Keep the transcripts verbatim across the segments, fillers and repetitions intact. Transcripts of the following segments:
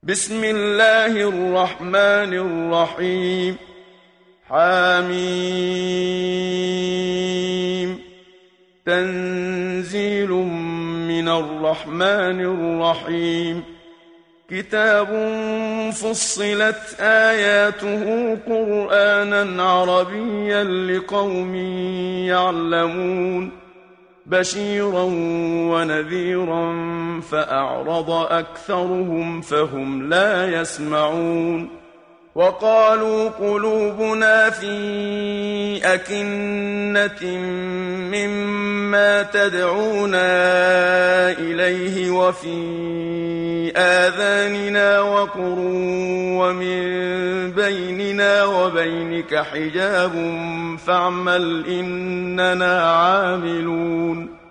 بسم الله الرحمن الرحيم. حميم. تنزيل من الرحمن الرحيم. كتاب فصلت آياته قرآنا عربيا لقوم يعلمون بشيرا ونذيرا فأعرض أكثرهم فهم لا يسمعون. وقالوا قلوبنا في أكنة مما تدعونا إليه وفي آذاننا وقر ومن بيننا وبينك حجاب فاعمل إننا عاملون.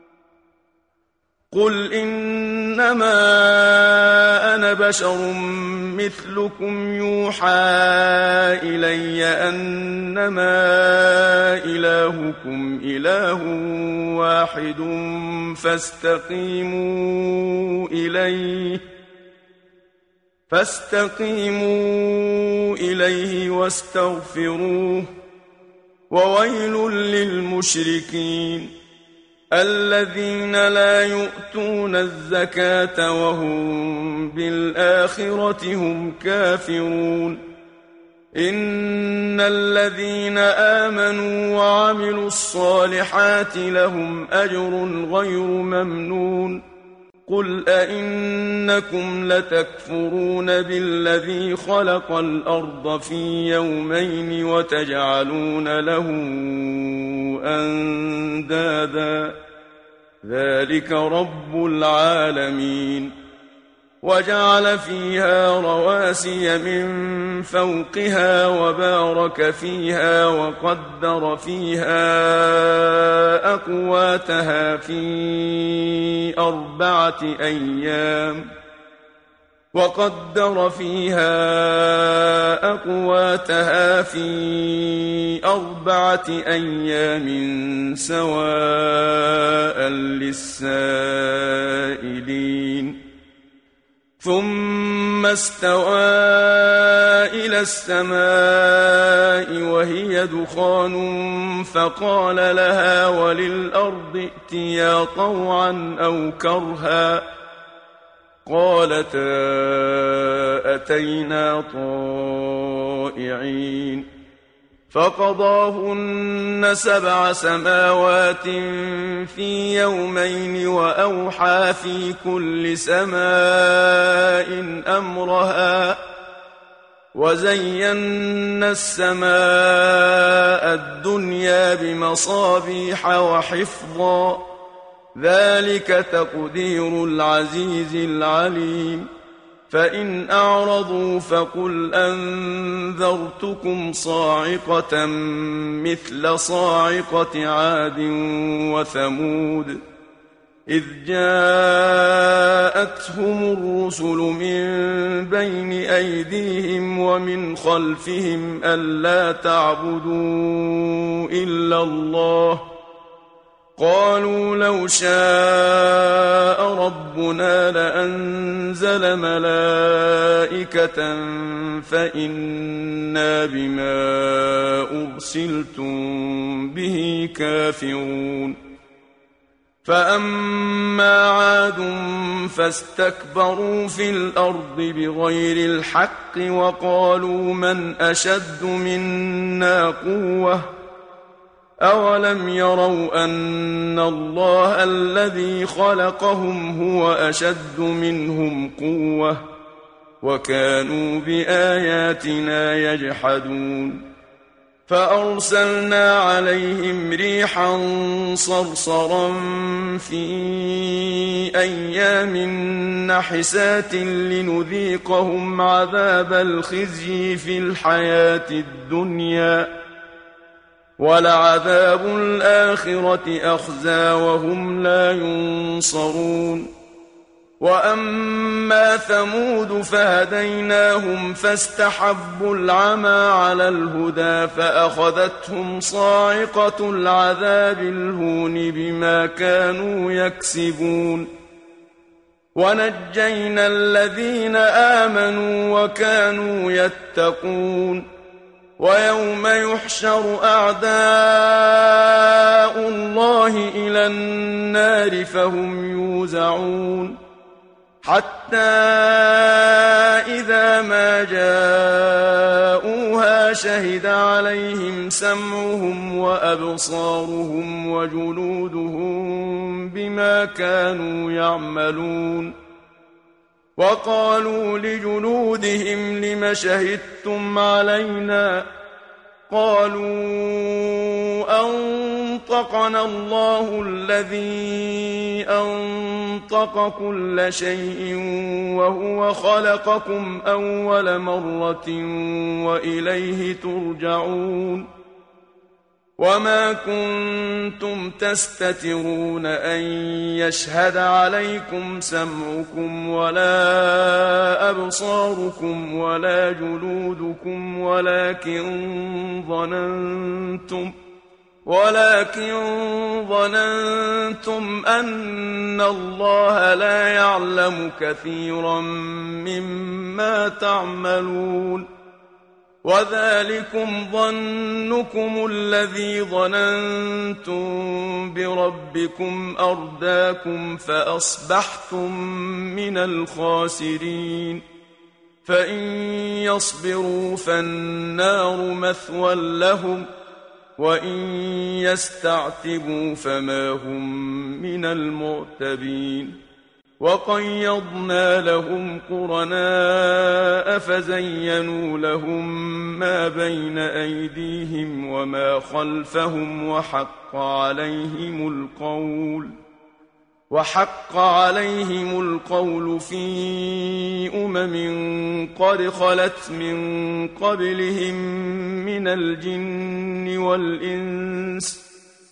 قل إنما أنا بشر مثلكم يوحى إلي أنما إلهكم إله واحد فاستقيموا إليه فاستقيموا إليه واستغفروه وويل للمشركين الذين لا يؤتون الزكاة وهم بالآخرة هم كافرون. إن الذين آمنوا وعملوا الصالحات لهم أجر غير ممنون. قل أئنكم لتكفرون بالذي خلق الأرض في يومين وتجعلون له أندادا ذلك رب العالمين. وجعل فيها رواسي من فوقها وبارك فيها وقدر فيها أقواتها في أربعة أيام وقدر فيها أقواتها في أربعة أيام سواء للسائلين. ثم استوى إلى السماء وهي دخان فقال لها وللأرض ائتيا طوعا أو كرها قالتا أتينا طائعين. فقضاهن سبع سماوات في يومين وأوحى في كل سماء أمرها وزينا السماء الدنيا بمصابيح وحفظا ذلك تقدير العزيز العليم. فإن أعرضوا فقل أنذرتكم صاعقة مثل صاعقة عاد وثمود إذ جاءتهم الرسل من بين أيديهم ومن خلفهم ألا تعبدوا إلا الله قالوا لو شاء ربنا لأنزل ملائكة فإنا بما أرسلتم به كافرون. فأما عاد فاستكبروا في الأرض بغير الحق وقالوا من أشد منا قوة أولم يروا أن الله الذي خلقهم هو أشد منهم قوة وكانوا بآياتنا يجحدون. فأرسلنا عليهم ريحا صرصرا في أيام نحسات لنذيقهم عذاب الخزي في الحياة الدنيا ولعذاب الآخرة أخزى وهم لا ينصرون. وأما ثمود فهديناهم فاستحبوا العمى على الهدى فأخذتهم صاعقة العذاب الهون بما كانوا يكسبون. ونجينا الذين آمنوا وكانوا يتقون ويوم يحشر أعداء الله إلى النار فهم يوزعون حتى إذا ما جاءوها شهد عليهم سمعهم وأبصارهم وجلودهم بما كانوا يعملون وقالوا لجلودهم لم شهدتم علينا قالوا أنطقنا الله الذي أنطق كل شيء وهو خلقكم أول مرة وإليه ترجعون وما كنتم تستترون أن يشهد عليكم سمعكم ولا أبصاركم ولا جلودكم ولكن ظننتم ولكن ظننتم أن الله لا يعلم كثيرا مما تعملون وذلكم ظنكم الذي ظننتم بربكم أرداكم فأصبحتم من الخاسرين فإن يصبروا فالنار مثوى لهم وإن يستعتبوا فما هم من المعتبين وقيضنا لهم قرناء فزينوا لهم ما بين أيديهم وما خلفهم وحق عليهم القول وحق عليهم القول في أمم قد خلت من قبلهم من الجن والإنس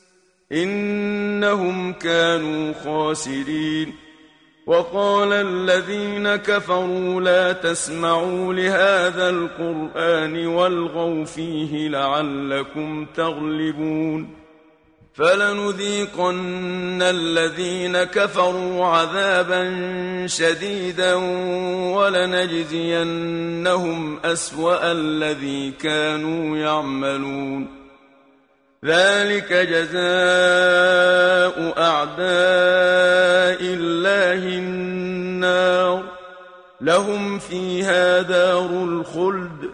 إنهم كانوا خاسرين وقال الذين كفروا لا تسمعوا لهذا القرآن والغوا فيه لعلكم تغلبون فلنذيقن الذين كفروا عذابا شديدا ولنجزينهم أسوأ الذي كانوا يعملون ذلك جزاء أعداء الله النار لهم فيها دار الخلد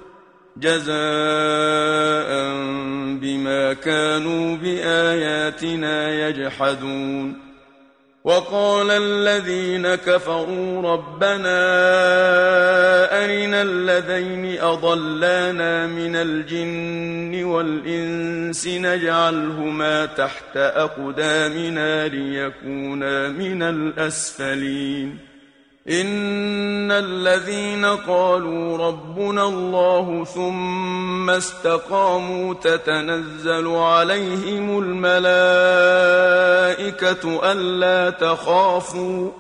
جزاء بما كانوا بآياتنا يجحدون وقال الذين كفروا ربنا أرنا الذين أضلانا من الجن والإنس نجعلهما تحت أقدامنا ليكونا من الأسفلين إن الذين قالوا ربنا الله ثم استقاموا تتنزل عليهم الملائكة ألا تخافوا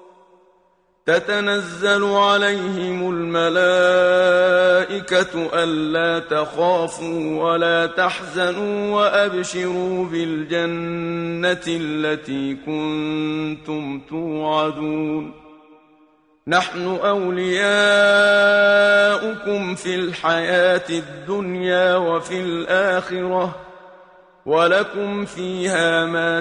تتنزل عليهم الملائكة ألا تخافوا ولا تحزنوا وأبشروا بالجنة التي كنتم توعدون نحن أولياؤكم في الحياة الدنيا وفي الآخرة ولكم فيها ما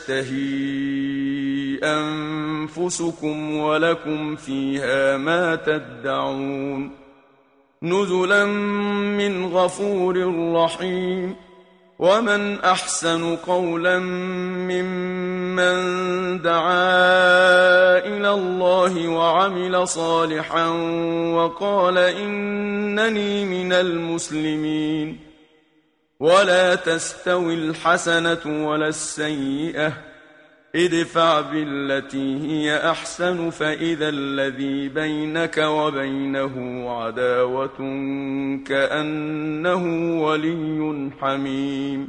تشتهي أنفسكم ولكم فيها ما تدعون نزلا من غفور رحيم ومن أحسن قولا ممن دعا إلى الله وعمل صالحا وقال إنني من المسلمين ولا تستوي الحسنة ولا السيئة ادفع بالتي هي أحسن فإذا الذي بينك وبينه عداوة كأنه ولي حميم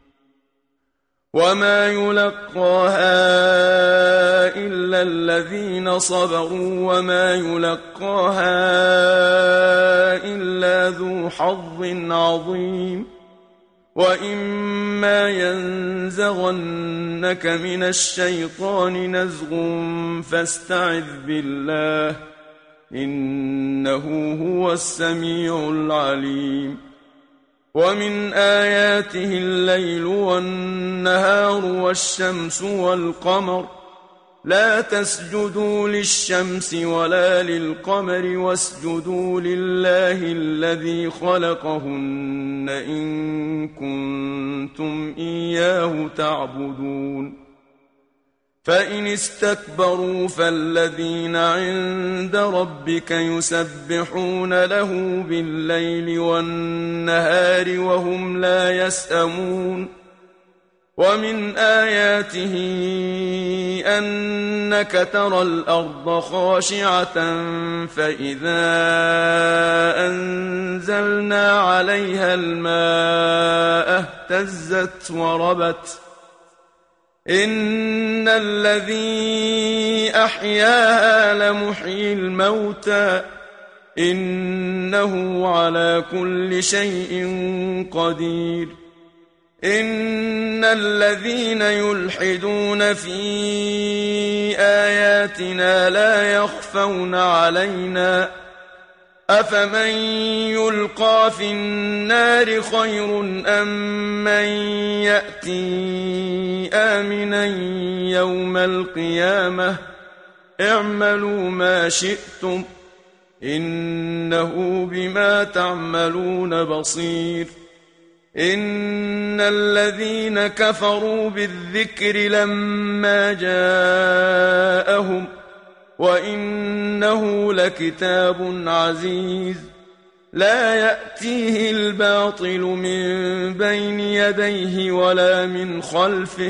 وما يلقاها إلا الذين صبروا وما يلقاها إلا ذو حظ عظيم وإما ينزغنك من الشيطان نزغ فاستعذ بالله إنه هو السميع العليم ومن آياته الليل والنهار والشمس والقمر لا تسجدوا للشمس ولا للقمر واسجدوا لله الذي خلقهن إن كنتم إياه تعبدون فإن استكبروا فالذين عند ربك يسبحون له بالليل والنهار وهم لا يسأمون ومن آياته أنك ترى الأرض خاشعة فإذا أنزلنا عليها الماء اهتزت وربت إن الذي أحياها لمحيي الموتى إنه على كل شيء قدير إن الذين يلحدون في آياتنا لا يخفون علينا أفمن يلقى في النار خير أم من يأتي آمنا يوم القيامة اعملوا ما شئتم إنه بما تعملون بصير إن الذين كفروا بالذكر لما جاءهم وإنه لكتاب عزيز لا يأتيه الباطل من بين يديه ولا من خلفه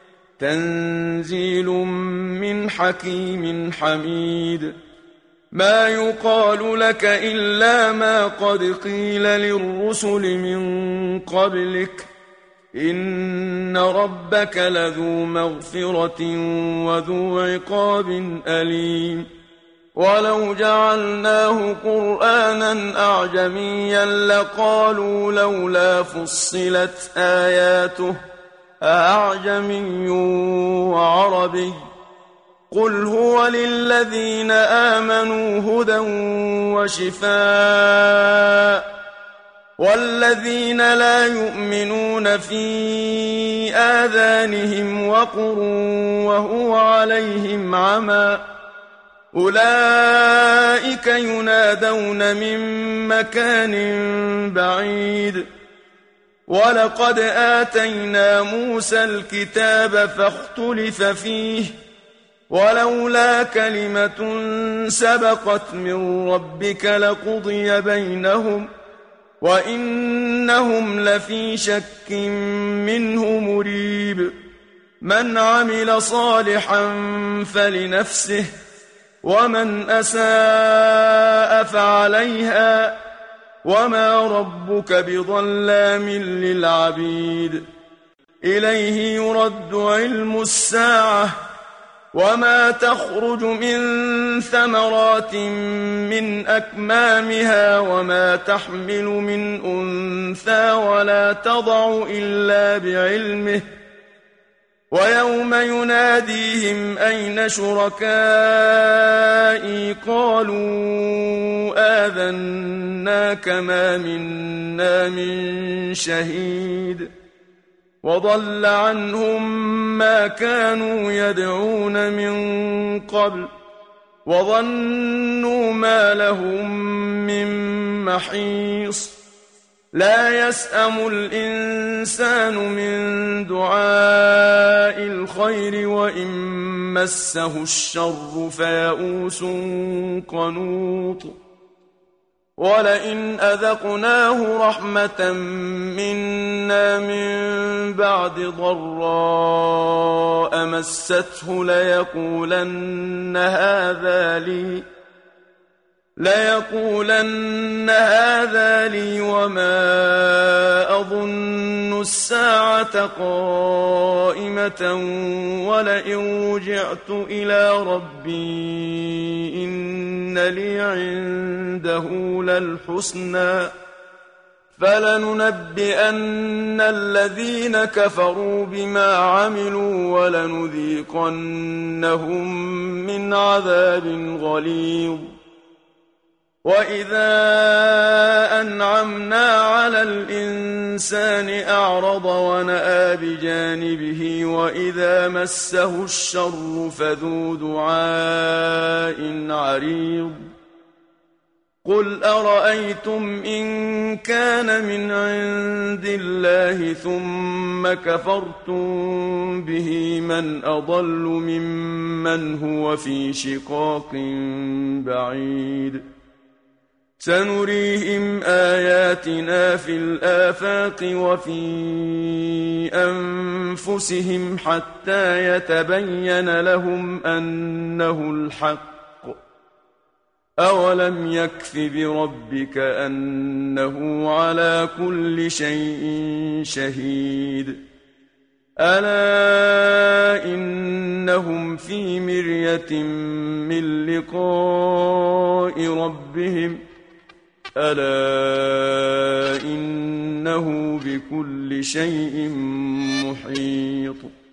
تنزيل من حكيم حميد ما يقال لك إلا ما قد قيل للرسل من قبلك إن ربك لذو مغفرة وذو عقاب أليم ولو جعلناه قرآنا أعجميا لقالوا لولا فصلت آياته أعجمي وعربي قل هو للذين آمنوا هدى وشفاء والذين لا يؤمنون في آذانهم وقر وهو عليهم عمى أولئك ينادون من مكان بعيد ولقد آتينا موسى الكتاب فاختلف فيه ولولا كلمة سبقت من ربك لقضي بينهم وإنهم لفي شك منه مريب من عمل صالحا فلنفسه ومن أساء فعليها وما ربك بظلام للعبيد إليه يرد علم الساعة وما تخرج من ثمرات من أكمامها وما تحمل من أنثى ولا تضع إلا بعلمه ويوم يناديهم أين شركائي قالوا آذناك ما منا من شهيد وضل عنهم ما كانوا يدعون من قبل وظنوا ما لهم من محيص لا يسأم الإنسان من دعاء الخير وإن مسه الشر فيئوس قنوط ولئن أذقناه رحمة منا من بعد ضراء مسته ليقولن هذا لي ليقولن هذا لي وما أظن الساعة قائمة ولئن رجعت إلى ربي إن لي عنده للحسنى فلننبئن الذين كفروا بما عملوا ولنذيقنهم من عذاب غليظ وإذا أنعمنا على الإنسان أعرض ونأى بجانبه وإذا مسه الشر فذو دعاء عريض قل أرأيتم إن كان من عند الله ثم كفرتم به من أضل ممن هو في شقاق بعيد سنريهم آياتنا في الآفاق وفي أنفسهم حتى يتبين لهم أنه الحق أولم يكف بربك أنه على كل شيء شهيد ألا إنهم في مرية من لقاء ربهم ألا إنه بكل شيء محيط